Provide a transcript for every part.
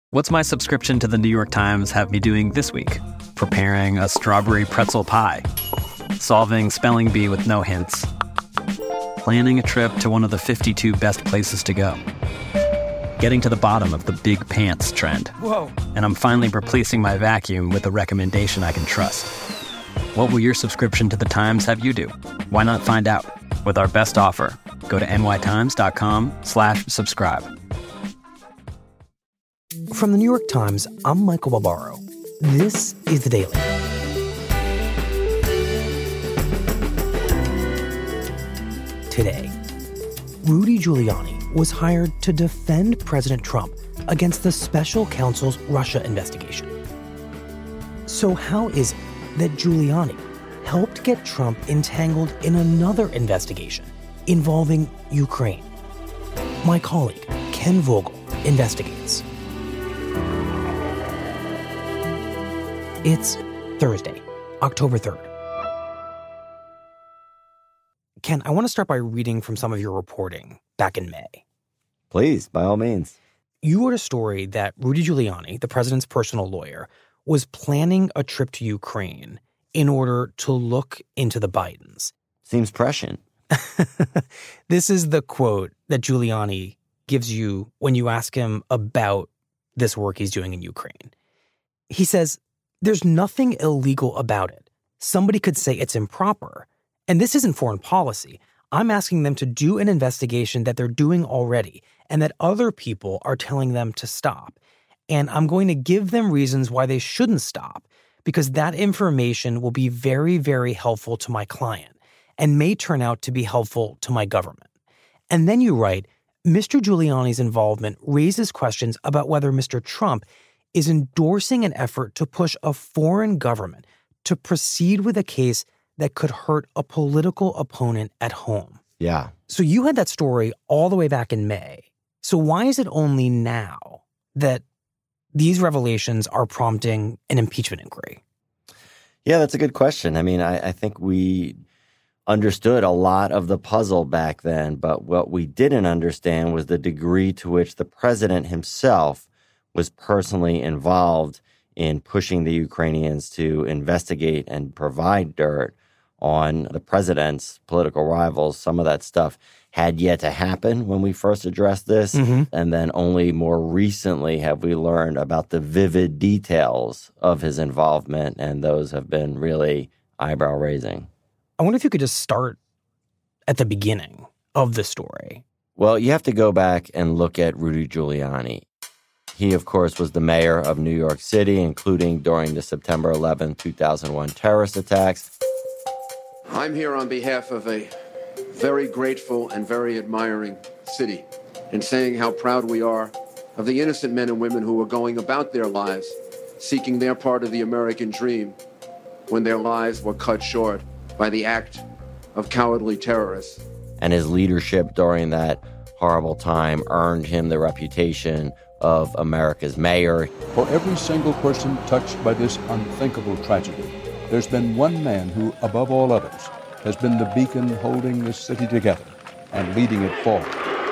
What's my subscription to the New York Times have me doing this week? Preparing a strawberry pretzel pie, solving spelling bee with no hints, planning a trip to one of the 52 best places to go, getting to the bottom of the big pants trend. Whoa. And I'm finally replacing my vacuum with a recommendation I can trust. What will your subscription to the Times have you do? Why not find out? With our best offer, go to nytimes.com/subscribe. From the New York Times, I'm Michael Barbaro. This is The Daily. Today, Rudy Giuliani was hired to defend President Trump against the special counsel's Russia investigation. So how is it that Giuliani helped get Trump entangled in another investigation involving Ukraine? My colleague, Ken Vogel, investigates. It's Thursday, October 3rd. Ken, I want to start by reading from some of your reporting back in May. Please, by all means. You wrote a story that Rudy Giuliani, the president's personal lawyer, was planning a trip to Ukraine in order to look into the Bidens. Seems prescient. This is the quote that Giuliani gives you when you ask him about this work he's doing in Ukraine. He says, "There's nothing illegal about it. Somebody could say it's improper. And this isn't foreign policy. I'm asking them to do an investigation that they're doing already and that other people are telling them to stop. And I'm going to give them reasons why they shouldn't stop, because that information will be very, very helpful to my client and may turn out to be helpful to my government." And then you write, Mr. Giuliani's involvement raises questions about whether Mr. Trump is endorsing an effort to push a foreign government to proceed with a case that could hurt a political opponent at home. Yeah. So you had that story all the way back in May. So why is it only now that these revelations are prompting an impeachment inquiry? Yeah, that's a good question. I mean, I think we understood a lot of the puzzle back then, but what we didn't understand was the degree to which the president himself was personally involved in pushing the Ukrainians to investigate and provide dirt on the president's political rivals. Some of that stuff had yet to happen when we first addressed this. And then only more recently have we learned about the vivid details of his involvement, and those have been really eyebrow-raising. I wonder if you could just start at the beginning of the story. Well, you have to go back and look at Rudy Giuliani. He, of course, was the mayor of New York City, including during the September 11, 2001 terrorist attacks. I'm here on behalf of a very grateful and very admiring city in saying how proud we are of the innocent men and women who are going about their lives, seeking their part of the American dream when their lives were cut short by the act of cowardly terrorists. And his leadership during that horrible time earned him the reputation of America's mayor. For every single person touched by this unthinkable tragedy, there's been one man who, above all others, has been the beacon holding this city together and leading it forward.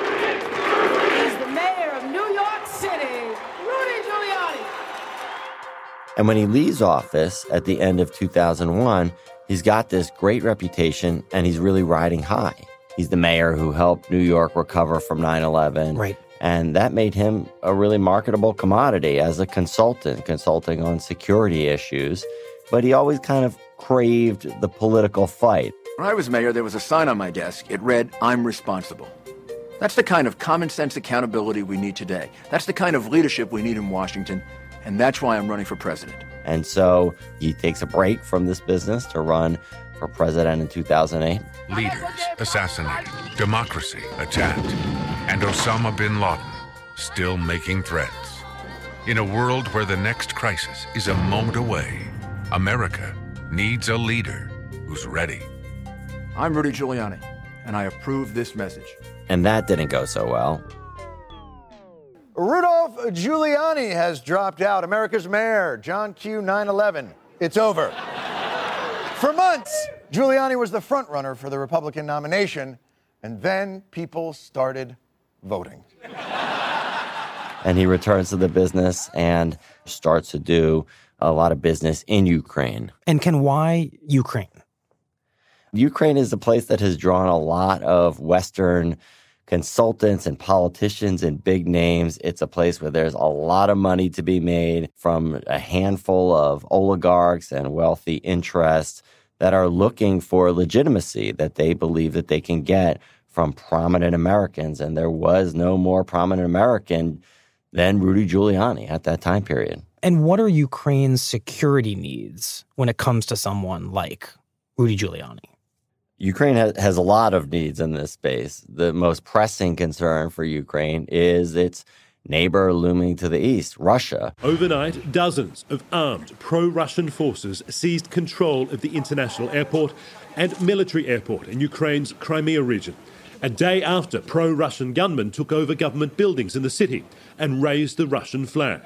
He's the mayor of New York City, Rudy Giuliani. And when he leaves office at the end of 2001, he's got this great reputation and he's really riding high. He's the mayor who helped New York recover from 9/11. Right. And that made him a really marketable commodity as a consultant, consulting on security issues. But he always kind of craved the political fight. When I was mayor, there was a sign on my desk. It read, "I'm responsible." That's the kind of common sense accountability we need today. That's the kind of leadership we need in Washington. And that's why I'm running for president. And so he takes a break from this business to run for president in 2008. Leaders assassinated, democracy attacked, and Osama bin Laden still making threats. In a world where the next crisis is a moment away, America needs a leader who's ready. I'm Rudy Giuliani, and I approve this message. And that didn't go so well. Rudolph Giuliani has dropped out. America's mayor, John Q. 9/11. It's over. For months, Giuliani was the front runner for the Republican nomination, and then people started voting. And he returns to the business and starts to do a lot of business in Ukraine. And Ken, why Ukraine? Ukraine is a place that has drawn a lot of Western consultants and politicians and big names. It's a place where there's a lot of money to be made from a handful of oligarchs and wealthy interests that are looking for legitimacy that they believe that they can get from prominent Americans. And there was no more prominent American than Rudy Giuliani at that time period. And what are Ukraine's security needs when it comes to someone like Rudy Giuliani? Ukraine has a lot of needs in this space. The most pressing concern for Ukraine is its neighbor looming to the east, Russia. Overnight, dozens of armed pro-Russian forces seized control of the international airport and military airport in Ukraine's Crimea region, a day after pro-Russian gunmen took over government buildings in the city and raised the Russian flag.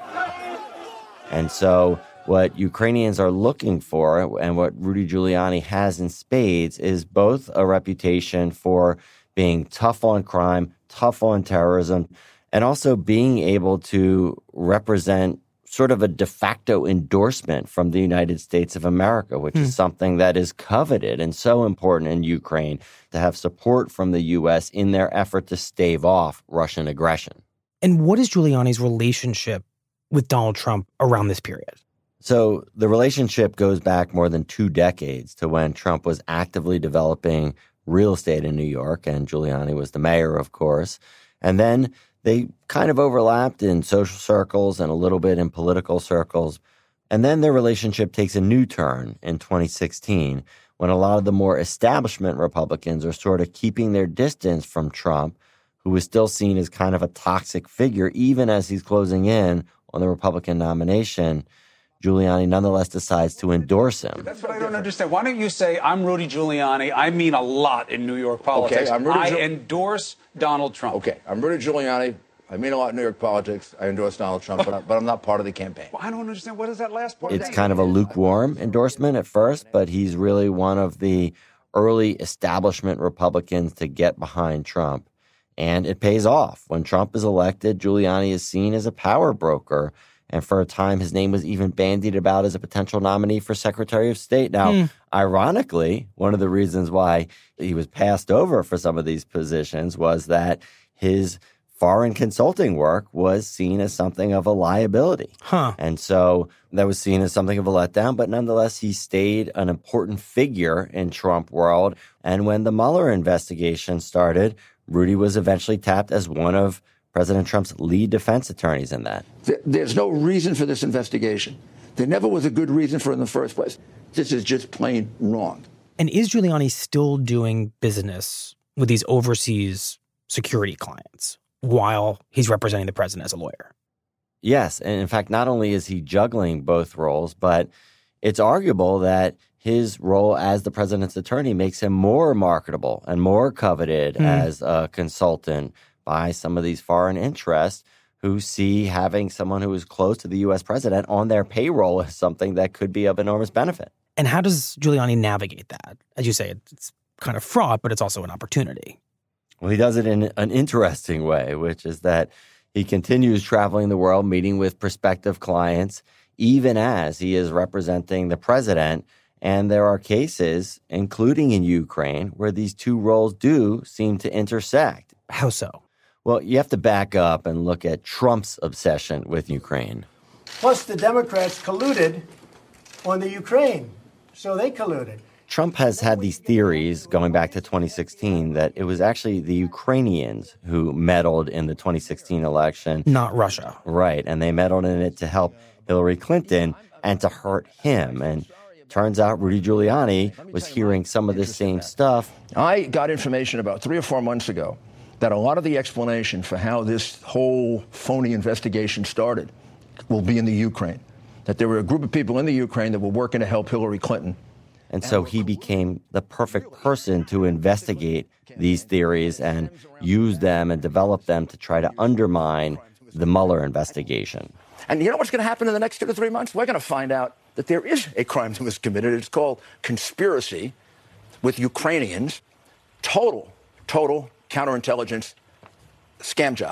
And so what Ukrainians are looking for and what Rudy Giuliani has in spades is both a reputation for being tough on crime, tough on terrorism, and also being able to represent sort of a de facto endorsement from the United States of America, which is something that is coveted and so important in Ukraine to have support from the U.S. in their effort to stave off Russian aggression. And what is Giuliani's relationship with Donald Trump around this period? So the relationship goes back more than 2 decades to when Trump was actively developing real estate in New York, and Giuliani was the mayor, of course. And then they kind of overlapped in social circles and a little bit in political circles. And then their relationship takes a new turn in 2016 when a lot of the more establishment Republicans are sort of keeping their distance from Trump, who is still seen as kind of a toxic figure, even as he's closing in on the Republican nomination. Giuliani nonetheless decides to endorse him. That's what I don't understand. Why don't you say, I'm Rudy Giuliani. I mean a lot in New York politics. Okay, I endorse Donald Trump. Okay, I'm Rudy Giuliani. I mean a lot in New York politics. I endorse Donald Trump, but I'm not part of the campaign. Well, I don't understand. What is that last part? It's kind of a lukewarm endorsement at first, but he's really one of the early establishment Republicans to get behind Trump. And it pays off. When Trump is elected, Giuliani is seen as a power broker. And for a time, his name was even bandied about as a potential nominee for Secretary of State. Now, ironically, one of the reasons why he was passed over for some of these positions was that his foreign consulting work was seen as something of a liability. And so that was seen as something of a letdown. But nonetheless, he stayed an important figure in Trump world. And when the Mueller investigation started, Rudy was eventually tapped as one of President Trump's lead defense attorneys in that. There's no reason for this investigation. There never was a good reason for it in the first place. This is just plain wrong. And is Giuliani still doing business with these overseas security clients while he's representing the president as a lawyer? Yes. And in fact, not only is he juggling both roles, but it's arguable that his role as the president's attorney makes him more marketable and more coveted as a consultant by some of these foreign interests who see having someone who is close to the U.S. president on their payroll as something that could be of enormous benefit. And how does Giuliani navigate that? As you say, it's kind of fraught, but it's also an opportunity. Well, he does it in an interesting way, which is that he continues traveling the world, meeting with prospective clients, even as he is representing the president. And there are cases, including in Ukraine, where these two roles do seem to intersect. How so? Well, you have to back up and look at Trump's obsession with Ukraine. Plus, the Democrats colluded on the Ukraine, so they colluded. Trump has had these theories going back to 2016 that it was actually the Ukrainians who meddled in the 2016 election. Not Russia. Right, and they meddled in it to help Hillary Clinton and to hurt him. And turns out Rudy Giuliani was hearing some of this same stuff. I got information about 3 or 4 months ago that a lot of the explanation for how this whole phony investigation started will be in the Ukraine. That there were a group of people in the Ukraine that were working to help Hillary Clinton. And so he became the perfect person to investigate these theories and use them and develop them to try to undermine the Mueller investigation. And you know what's going to happen in the next 2 to 3 months? We're going to find out that there is a crime that was committed. It's called conspiracy with Ukrainians. Total counterintelligence scam job.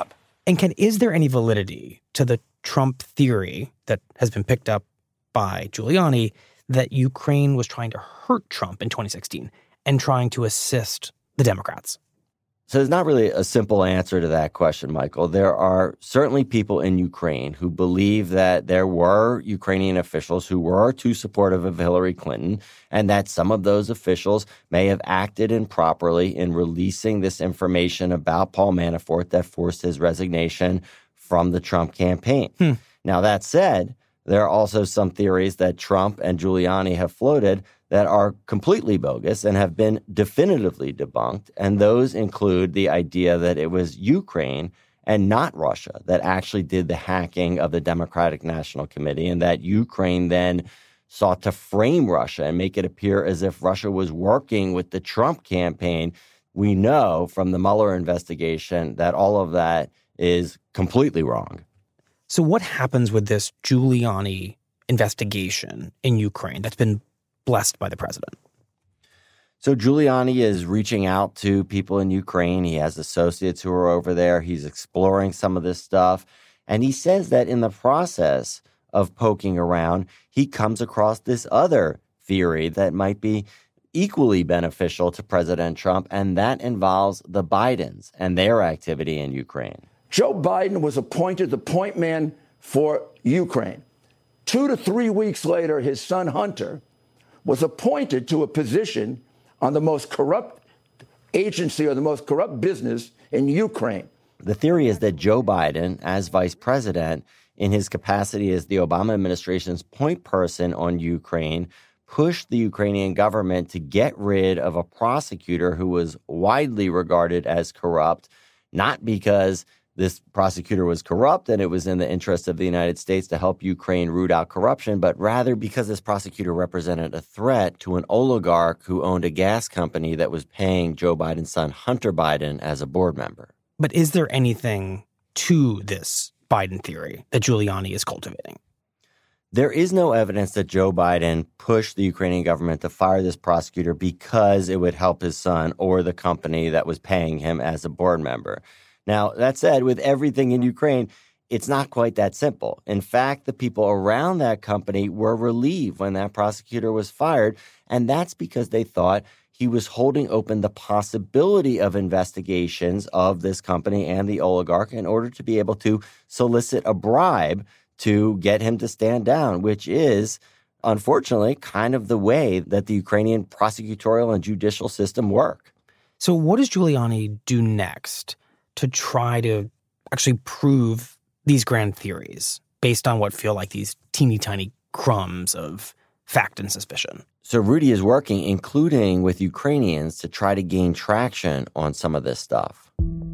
And Ken, is there any validity to the Trump theory that has been picked up by Giuliani that Ukraine was trying to hurt Trump in 2016 and trying to assist the Democrats? So there's not really a simple answer to that question, Michael. There are certainly people in Ukraine who believe that there were Ukrainian officials who were too supportive of Hillary Clinton, and that some of those officials may have acted improperly in releasing this information about Paul Manafort that forced his resignation from the Trump campaign. Now, that said, there are also some theories that Trump and Giuliani have floated that are completely bogus and have been definitively debunked. And those include the idea that it was Ukraine and not Russia that actually did the hacking of the Democratic National Committee, and that Ukraine then sought to frame Russia and make it appear as if Russia was working with the Trump campaign. We know from the Mueller investigation that all of that is completely wrong. So what happens with this Giuliani investigation in Ukraine that's been blessed by the president? So Giuliani is reaching out to people in Ukraine. He has associates who are over there. He's exploring some of this stuff. And he says that in the process of poking around, he comes across this other theory that might be equally beneficial to President Trump, and that involves the Bidens and their activity in Ukraine. Joe Biden was appointed the point man for Ukraine. 2 to 3 weeks later, his son Hunter was appointed to a position on the most corrupt agency or the most corrupt business in Ukraine. The theory is that Joe Biden, as vice president, in his capacity as the Obama administration's point person on Ukraine, pushed the Ukrainian government to get rid of a prosecutor who was widely regarded as corrupt, not because this prosecutor was corrupt and it was in the interest of the United States to help Ukraine root out corruption, but rather because this prosecutor represented a threat to an oligarch who owned a gas company that was paying Joe Biden's son, Hunter Biden, as a board member. But is there anything to this Biden theory that Giuliani is cultivating? There is no evidence that Joe Biden pushed the Ukrainian government to fire this prosecutor because it would help his son or the company that was paying him as a board member. Now, that said, with everything in Ukraine, it's not quite that simple. In fact, the people around that company were relieved when that prosecutor was fired, and that's because they thought he was holding open the possibility of investigations of this company and the oligarch in order to be able to solicit a bribe to get him to stand down, which is, unfortunately, kind of the way that the Ukrainian prosecutorial and judicial system work. So what does Giuliani do next to try to actually prove these grand theories based on what feel like these teeny tiny crumbs of fact and suspicion? So Rudy is working, including with Ukrainians, to try to gain traction on some of this stuff.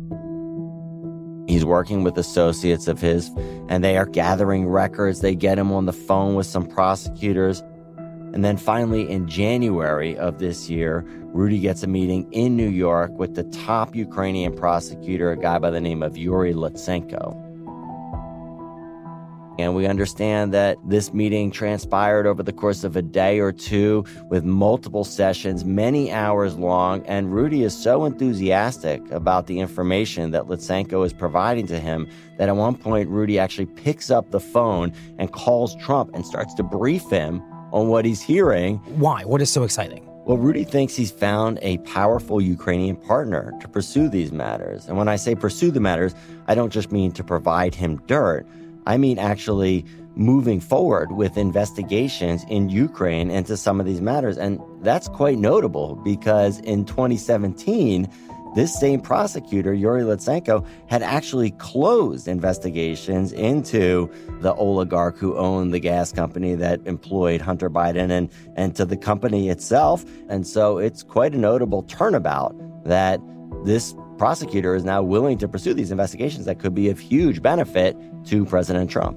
He's working with associates of his, and they are gathering records. They get him on the phone with some prosecutors. And then finally, in January of this year, Rudy gets a meeting in New York with the top Ukrainian prosecutor, a guy by the name of Yuri Lutsenko. And we understand that this meeting transpired over the course of a day or two with multiple sessions, many hours long. And Rudy is so enthusiastic about the information that Lutsenko is providing to him that at one point, Rudy actually picks up the phone and calls Trump and starts to brief him on what he's hearing. Why? What is so exciting? Well, Rudy thinks he's found a powerful Ukrainian partner to pursue these matters. And when I say pursue the matters, I don't just mean to provide him dirt. I mean actually moving forward with investigations in Ukraine into some of these matters. And that's quite notable because in 2017, this same prosecutor, Yuri Lutsenko, had actually closed investigations into the oligarch who owned the gas company that employed Hunter Biden and to the company itself. And so it's quite a notable turnabout that this prosecutor is now willing to pursue these investigations that could be of huge benefit to President Trump.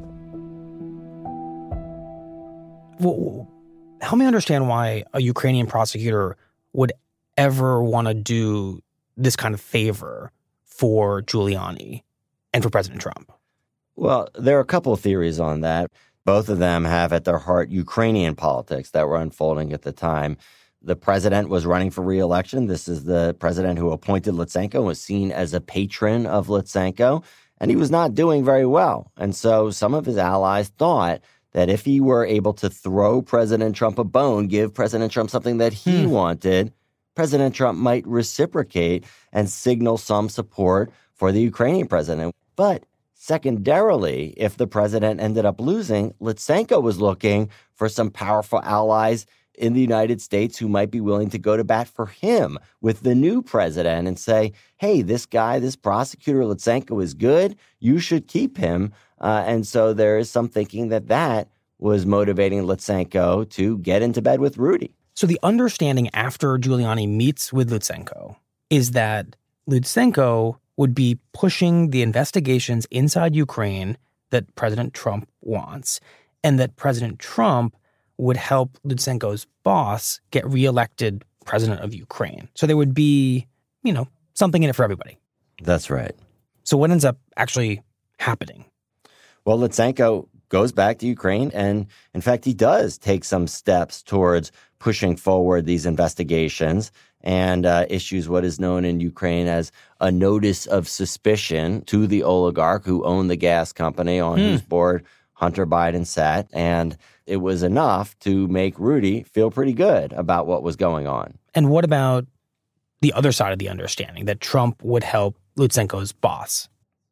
Well, help me understand why a Ukrainian prosecutor would ever want to do this kind of favor for Giuliani and for President Trump. Well, there are a couple of theories on that. Both of them have at their heart Ukrainian politics that were unfolding at the time. The president was running for re-election. This is the president who appointed Lutsenko and was seen as a patron of Lutsenko. and he was not doing very well. And so some of his allies thought that if he were able to throw President Trump a bone, give President Trump something that he wanted, President Trump might reciprocate and signal some support for the Ukrainian president. But secondarily, if the president ended up losing, Lutsenko was looking for some powerful allies in the United States who might be willing to go to bat for him with the new president and say, hey, this guy, this prosecutor Lutsenko is good. You should keep him. And so there is some thinking that was motivating Lutsenko to get into bed with Rudy. So the understanding after Giuliani meets with Lutsenko is that Lutsenko would be pushing the investigations inside Ukraine that President Trump wants, and that President Trump would help Lutsenko's boss get reelected president of Ukraine. So there would be, something in it for everybody. That's right. So what ends up actually happening? Well, Lutsenko goes back to Ukraine, and in fact, he does take some steps towards pushing forward these investigations and issues what is known in Ukraine as a notice of suspicion to the oligarch who owned the gas company on whose board Hunter Biden sat. And it was enough to make Rudy feel pretty good about what was going on. And what about the other side of the understanding that Trump would help Lutsenko's boss?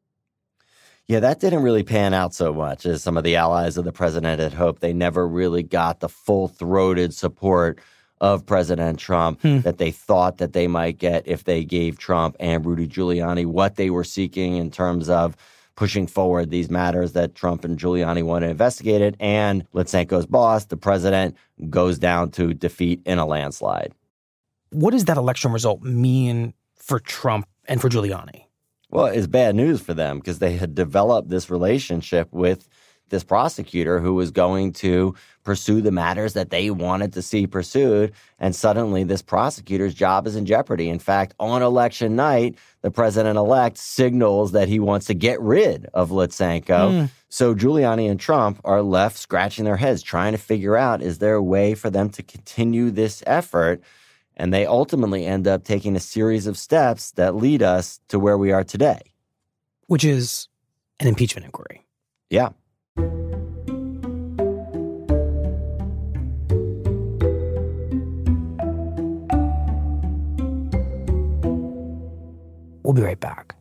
Yeah, that didn't really pan out so much as some of the allies of the president had hoped. They never really got the full-throated support of President Trump that they thought that they might get if they gave Trump and Rudy Giuliani what they were seeking in terms of pushing forward these matters that Trump and Giuliani wanted investigated. And Lutsenko's boss, the president, goes down to defeat in a landslide. What does that election result mean for Trump and for Giuliani? Well, it's bad news for them because they had developed this relationship with this prosecutor who was going to pursue the matters that they wanted to see pursued. And suddenly this prosecutor's job is in jeopardy. In fact, on election night, the president-elect signals that he wants to get rid of Lutsenko. So Giuliani and Trump are left scratching their heads, trying to figure out, is there a way for them to continue this effort? And they ultimately end up taking a series of steps that lead us to where we are today. Which is an impeachment inquiry. Yeah. We'll be right back.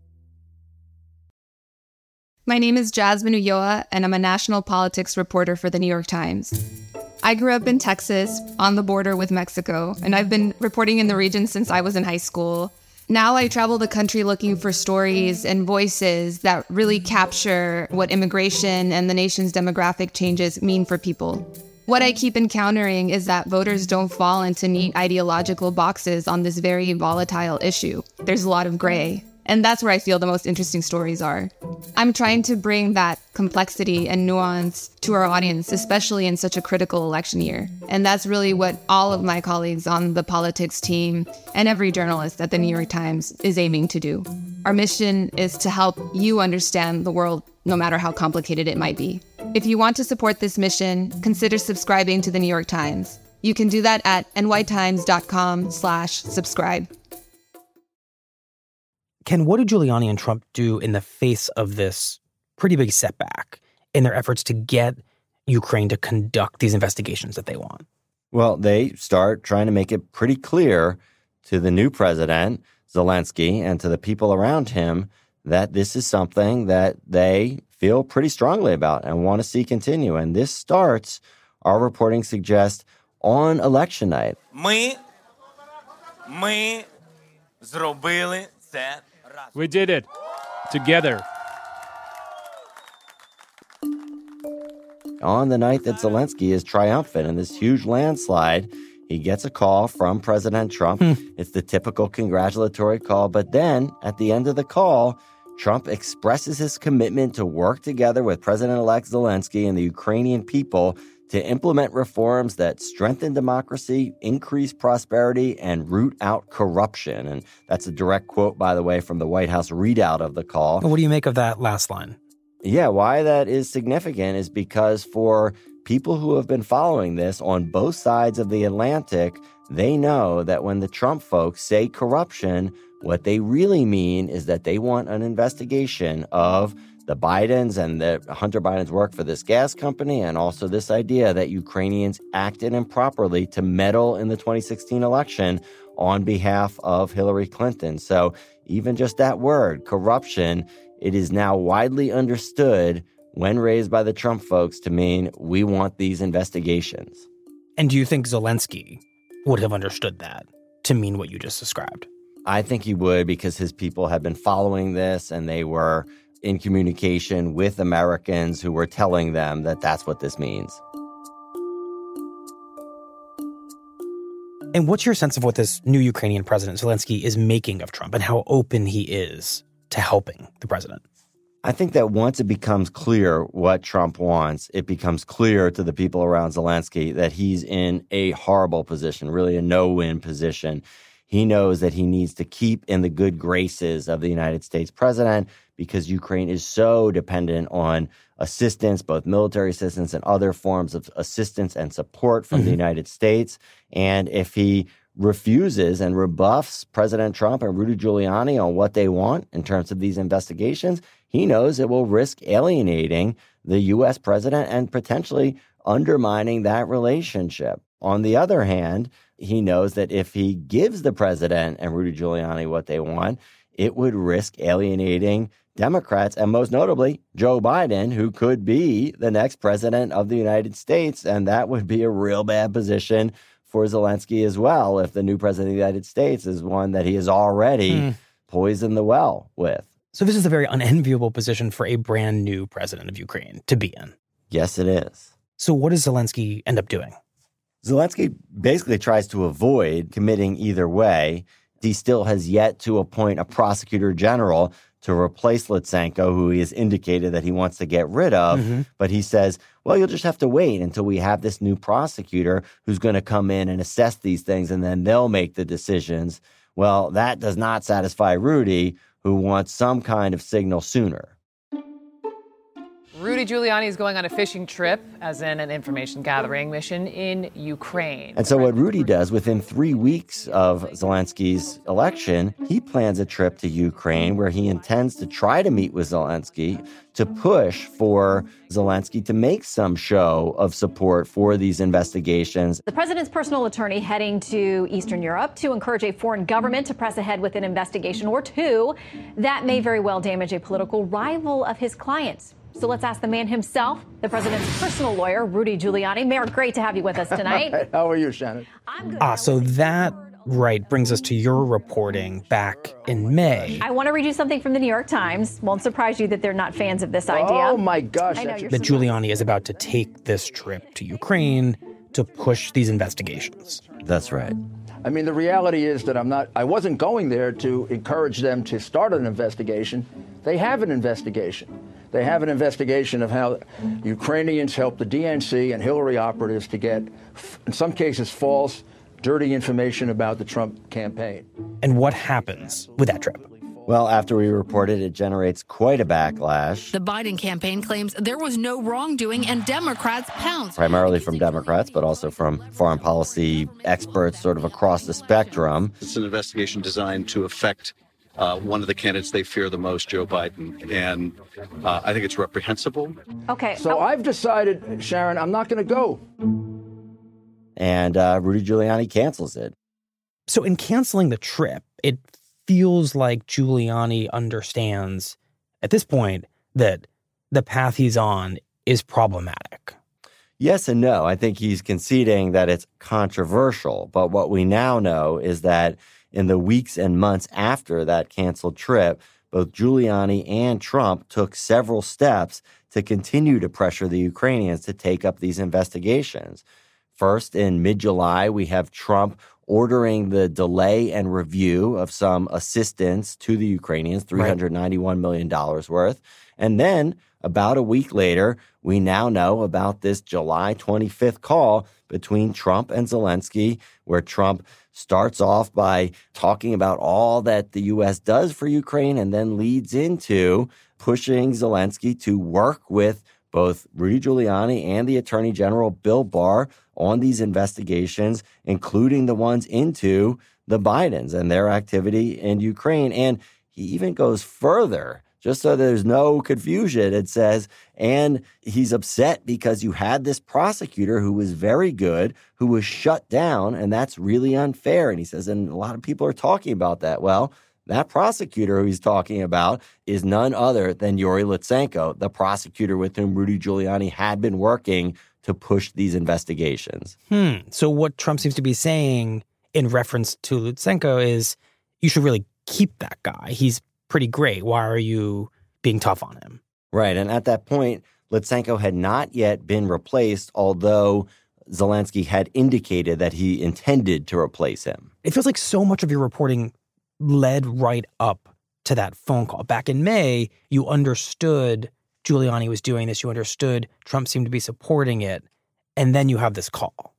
My name is Jasmine Ulloa, and I'm a national politics reporter for The New York Times. I grew up in Texas, on the border with Mexico, and I've been reporting in the region since I was in high school. Now I travel the country looking for stories and voices that really capture what immigration and the nation's demographic changes mean for people. What I keep encountering is that voters don't fall into neat ideological boxes on this very volatile issue. There's a lot of gray. And that's where I feel the most interesting stories are. I'm trying to bring that complexity and nuance to our audience, especially in such a critical election year. And that's really what all of my colleagues on the politics team and every journalist at the New York Times is aiming to do. Our mission is to help you understand the world, no matter how complicated it might be. If you want to support this mission, consider subscribing to the New York Times. You can do that at nytimes.com/subscribe. Ken, what did Giuliani and Trump do in the face of this pretty big setback in their efforts to get Ukraine to conduct these investigations that they want? Well, they start trying to make it pretty clear to the new president, Zelensky, and to the people around him that this is something that they feel pretty strongly about and want to see continue. And this starts, our reporting suggests, on election night. Ми зробили це. We did it together. On the night that Zelensky is triumphant in this huge landslide, he gets a call from President Trump. It's the typical congratulatory call. But then at the end of the call, Trump expresses his commitment to work together with President-elect Zelensky and the Ukrainian people to implement reforms that strengthen democracy, increase prosperity, and root out corruption. And that's a direct quote, by the way, from the White House readout of the call. What do you make of that last line? Yeah, why that is significant is because for people who have been following this on both sides of the Atlantic, they know that when the Trump folks say corruption, What they really mean is that they want an investigation of the Bidens and the Hunter Biden's work for this gas company, and also this idea that Ukrainians acted improperly to meddle in the 2016 election on behalf of Hillary Clinton. So even just that word, corruption, it is now widely understood when raised by the Trump folks to mean we want these investigations. And do you think Zelensky would have understood that to mean what you just described? I think he would, because his people have been following this and they were in communication with Americans who were telling them that that's what this means. And what's your sense of what this new Ukrainian president, Zelensky, is making of Trump and how open he is to helping the president? I think that once it becomes clear what Trump wants, it becomes clear to the people around Zelensky that he's in a horrible position, really a no-win position. He knows that he needs to keep in the good graces of the United States president because Ukraine is so dependent on assistance, both military assistance and other forms of assistance and support from the United States. And if he refuses and rebuffs President Trump and Rudy Giuliani on what they want in terms of these investigations, he knows it will risk alienating the U.S. president and potentially undermining that relationship. On the other hand, he knows that if he gives the president and Rudy Giuliani what they want, it would risk alienating Democrats, and most notably, Joe Biden, who could be the next president of the United States. And that would be a real bad position for Zelensky as well, if the new president of the United States is one that he has already poisoned the well with. So this is a very unenviable position for a brand new president of Ukraine to be in. Yes, it is. So what does Zelensky end up doing? Zelensky basically tries to avoid committing either way. He still has yet to appoint a prosecutor general to replace Lutsenko, who he has indicated that he wants to get rid of. But he says, well, you'll just have to wait until we have this new prosecutor who's going to come in and assess these things, and then they'll make the decisions. Well, that does not satisfy Rudy, who wants some kind of signal sooner. Rudy Giuliani is going on a fishing trip, as in an information gathering mission in Ukraine. And so what Rudy does, within 3 weeks of Zelensky's election, he plans a trip to Ukraine where he intends to try to meet with Zelensky to push for Zelensky to make some show of support for these investigations. The president's personal attorney heading to Eastern Europe to encourage a foreign government to press ahead with an investigation or two that may very well damage a political rival of his clients. So let's ask the man himself, the president's personal lawyer, Rudy Giuliani. Mayor, great to have you with us tonight. How are you, Shannon? I'm good. So that, brings us to your reporting back in May. I want to read you something from the New York Times. Won't surprise you that they're not fans of this idea. Oh, my gosh. I know you're that Giuliani is about to take this trip to Ukraine to push these investigations. That's right. I mean, the reality is that I wasn't going there to encourage them to start an investigation. They have an investigation. They have an investigation of how Ukrainians helped the DNC and Hillary operatives to get, in some cases, false, dirty information about the Trump campaign. And what happens with that trip? Well, after we reported, it generates quite a backlash. The Biden campaign claims there was no wrongdoing and Democrats pounce. Primarily from Democrats, but also from foreign policy experts sort of across the spectrum. It's an investigation designed to affect one of the candidates they fear the most, Joe Biden. And I think it's reprehensible. Okay. So I've decided, Sharon, I'm not going to go. And Rudy Giuliani cancels it. So in canceling the trip, it feels like Giuliani understands at this point that the path he's on is problematic. Yes and no. I think he's conceding that it's controversial. But what we now know is that in the weeks and months after that canceled trip, both Giuliani and Trump took several steps to continue to pressure the Ukrainians to take up these investigations. First, in mid-July, we have Trump ordering the delay and review of some assistance to the Ukrainians, $391 million worth. And then about a week later, we now know about this July 25th call between Trump and Zelensky, where Trump starts off by talking about all that the U.S. does for Ukraine and then leads into pushing Zelensky to work with both Rudy Giuliani and the Attorney General Bill Barr on these investigations, including the ones into the Bidens and their activity in Ukraine. And he even goes further, just so there's no confusion. It says, and he's upset because you had this prosecutor who was very good, who was shut down, and that's really unfair. And he says, and a lot of people are talking about that. Well, that prosecutor who he's talking about is none other than Yuri Lutsenko, the prosecutor with whom Rudy Giuliani had been working to push these investigations. So what Trump seems to be saying in reference to Lutsenko is you should really keep that guy. He's pretty great. Why are you being tough on him? Right. And at that point, Lutsenko had not yet been replaced, although Zelensky had indicated that he intended to replace him. It feels like so much of your reporting led right up to that phone call. Back in May, you understood Giuliani was doing this. You understood Trump seemed to be supporting it. And then you have this call.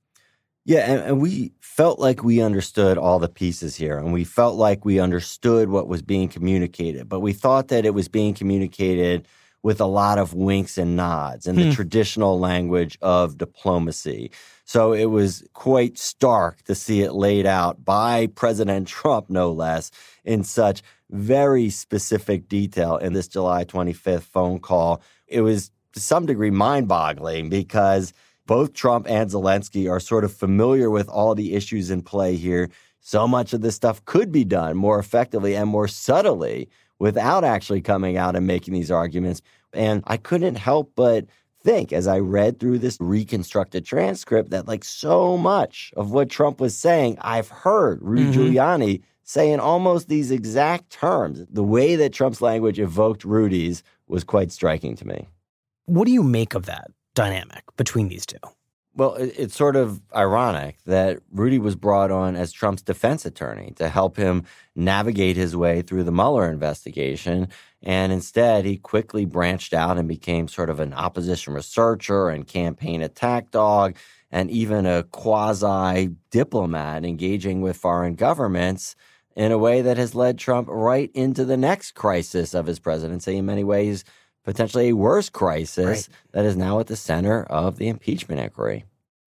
Yeah, and we felt like we understood all the pieces here, and we felt like we understood what was being communicated. But we thought that it was being communicated with a lot of winks and nods in the traditional language of diplomacy. So it was quite stark to see it laid out by President Trump, no less, in such very specific detail in this July 25th phone call. It was to some degree mind-boggling because both Trump and Zelensky are sort of familiar with all the issues in play here. So much of this stuff could be done more effectively and more subtly without actually coming out and making these arguments. And I couldn't help but think as I read through this reconstructed transcript that like so much of what Trump was saying, I've heard Rudy Giuliani say in almost these exact terms. The way that Trump's language evoked Rudy's was quite striking to me. What do you make of that dynamic between these two? Well, it's sort of ironic that Rudy was brought on as Trump's defense attorney to help him navigate his way through the Mueller investigation. And instead, he quickly branched out and became sort of an opposition researcher and campaign attack dog and even a quasi-diplomat engaging with foreign governments in a way that has led Trump right into the next crisis of his presidency, in many ways potentially a worse crisis that is now at the center of the impeachment inquiry.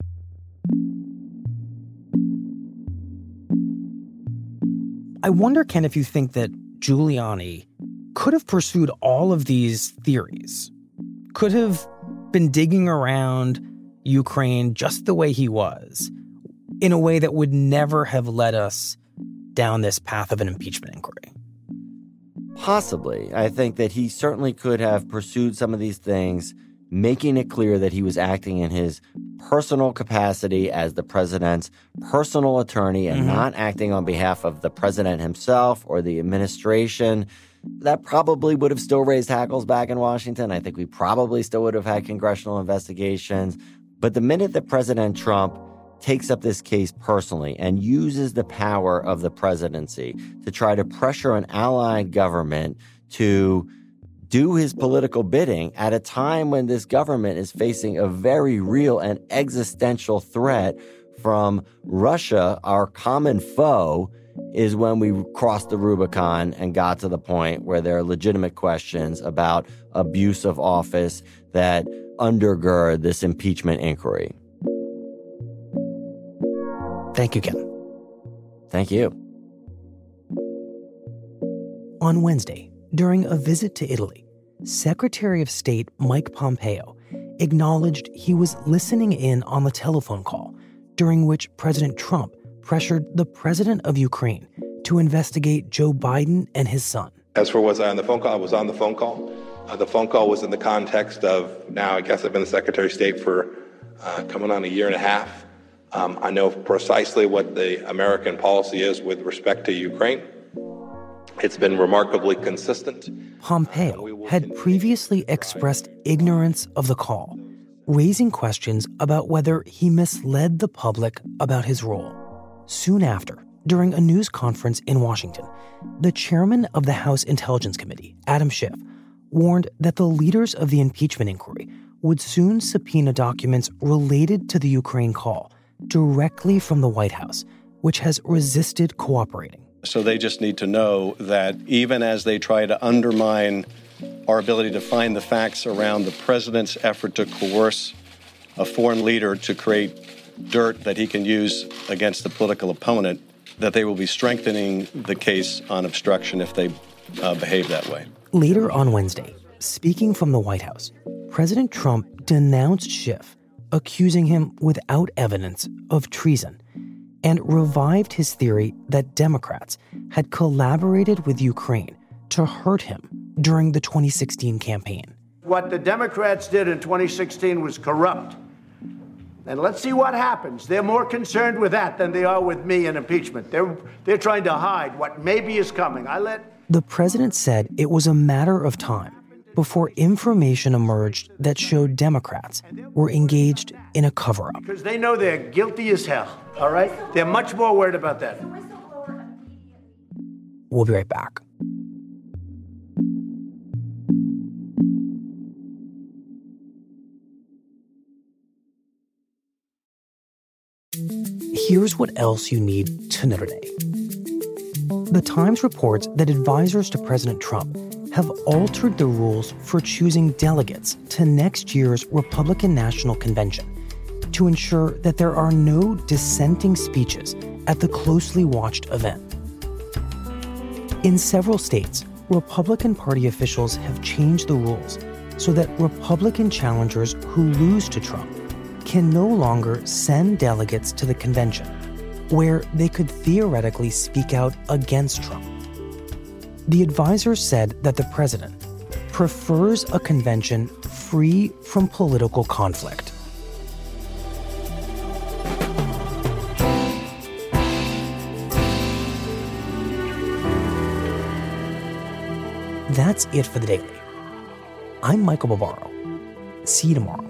I wonder, Ken, if you think that Giuliani could have pursued all of these theories, could have been digging around Ukraine just the way he was, in a way that would never have led us down this path of an impeachment inquiry. Possibly. I think that he certainly could have pursued some of these things, making it clear that he was acting in his personal capacity as the president's personal attorney and not acting on behalf of the president himself or the administration. That probably would have still raised hackles back in Washington. I think we probably still would have had congressional investigations. But the minute that President Trump takes up this case personally and uses the power of the presidency to try to pressure an allied government to do his political bidding at a time when this government is facing a very real and existential threat from Russia, our common foe, is when we crossed the Rubicon and got to the point where there are legitimate questions about abuse of office that undergird this impeachment inquiry. Thank you, Ken. Thank you. On Wednesday, during a visit to Italy, Secretary of State Mike Pompeo acknowledged he was listening in on the telephone call during which President Trump pressured the president of Ukraine to investigate Joe Biden and his son. As for was I on the phone call, I was on the phone call. The phone call was in the context of, now I guess I've been the Secretary of State for coming on a year and a half. I know precisely what the American policy is with respect to Ukraine. It's been remarkably consistent. Pompeo had previously expressed ignorance of the call, raising questions about whether he misled the public about his role. Soon after, during a news conference in Washington, the chairman of the House Intelligence Committee, Adam Schiff, warned that the leaders of the impeachment inquiry would soon subpoena documents related to the Ukraine call directly from the White House, which has resisted cooperating. So they just need to know that even as they try to undermine our ability to find the facts around the president's effort to coerce a foreign leader to create dirt that he can use against the political opponent, that they will be strengthening the case on obstruction if they behave that way. Later on Wednesday, speaking from the White House, President Trump denounced Schiff, accusing him without evidence of treason, and revived his theory that Democrats had collaborated with Ukraine to hurt him during the 2016 campaign. What the Democrats did in 2016 was corrupt. And let's see what happens. They're more concerned with that than they are with me and impeachment. They're trying to hide what maybe is coming. The president said it was a matter of time before information emerged that showed Democrats were engaged in a cover-up. Because they know they're guilty as hell, all right? They're much more worried about that. We'll be right back. Here's what else you need to know today. The Times reports that advisors to President Trump have altered the rules for choosing delegates to next year's Republican National Convention to ensure that there are no dissenting speeches at the closely watched event. In several states, Republican Party officials have changed the rules so that Republican challengers who lose to Trump can no longer send delegates to the convention, where they could theoretically speak out against Trump. The advisors said that the president prefers a convention free from political conflict. That's it for the Daily. I'm Michael Barbaro. See you tomorrow.